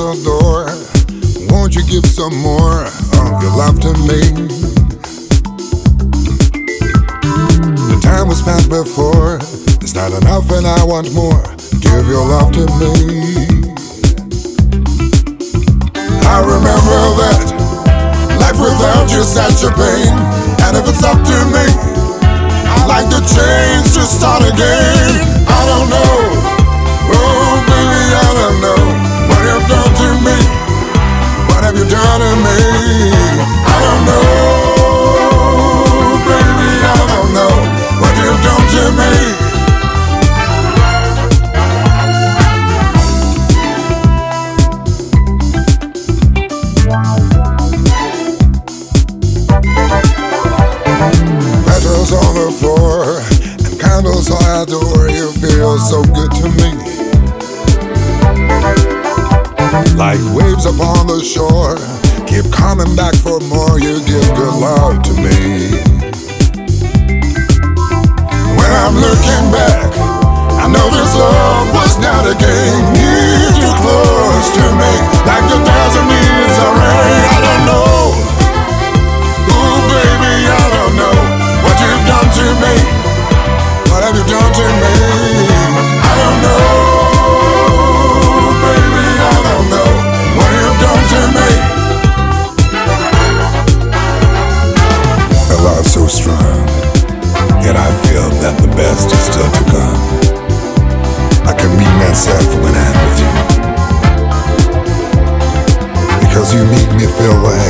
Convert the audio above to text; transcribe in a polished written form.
the door. Won't you give some more of your love to me? The time was past before. It's not enough and I want more. Give your love to me. I remember that life without you's such a pain. And if it's up to me, I'd like to change to start again. I don't know, oh baby, I don't know what you've done to me. What have you done to me? I don't know, baby, I don't know what you've done to me. Petals on the floor and candles I adore. You feel so good to me, like waves upon the shore. Keep coming back for more. You give good love to me. When I'm looking back, I know this love was not a game. You're too close to me, like the desert needs a rain. I don't know, ooh baby, I don't know what you've done to me. What have you done to me? I don't know, baby, I don't know what you've done to me. A love so strong, yet I feel that the best is still to come. I can be myself when I'm with you, because you make me feel like